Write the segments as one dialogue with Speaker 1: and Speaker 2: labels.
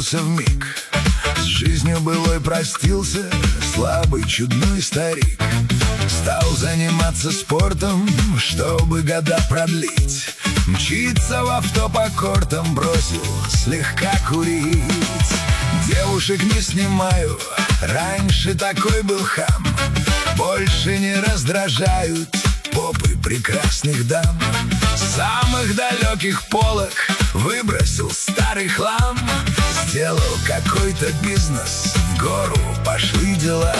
Speaker 1: переобулся вмиг. С жизнью былой простился слабый чудной старик. Стал заниматься спортом, чтобы года продлить. Мчится в авто по кортам, бросил слегка курить. Девушек не снимаю, раньше такой был хам. Больше не раздражают попы прекрасных дам. С самых далеких полок выбросил старый хлам. Сделал какой-то бизнес, в гору пошли дела.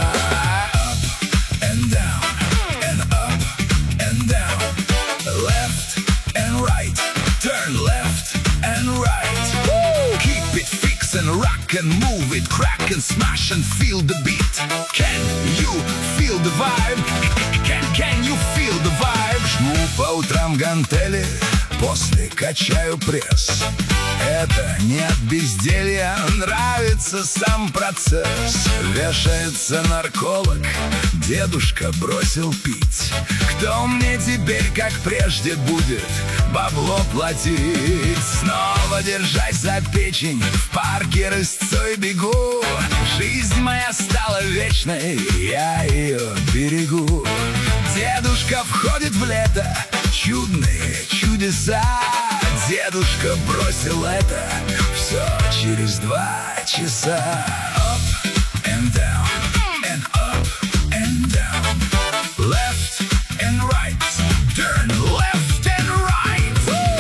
Speaker 1: Up and down, and up and down. Left and right, turn left and right. Keep it fix and rock and move it, crack and smash and feel the beat. Can you feel the vibe? Can you feel the vibe? Жму по утрам гантели, после качаю пресс. Это не от безделья, нравится сам процесс. Вешается нарколог, дедушка бросил пить. Кто мне теперь, как прежде, будет бабло платить? Снова держась за печень, в парке рысцой бегу. Жизнь моя стала вечной, я ее берегу. Дедушка входит в лето, чудные чудеса. Дедушка бросил это все через 2 часа. Up and down, and up and down. Left and right, turn left and right.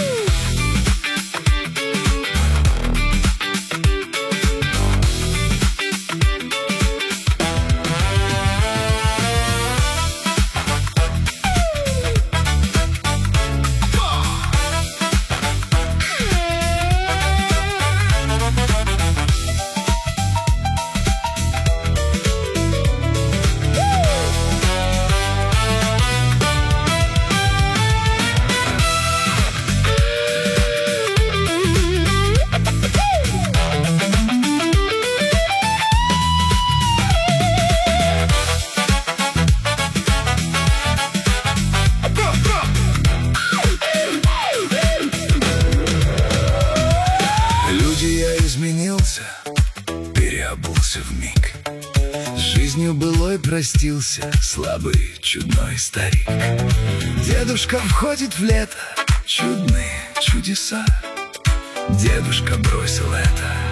Speaker 1: Изменился, переобулся вмиг. С жизнью былой простился слабый чудной старик. Дедушка входит в лето, чудные чудеса. Дедушка бросил это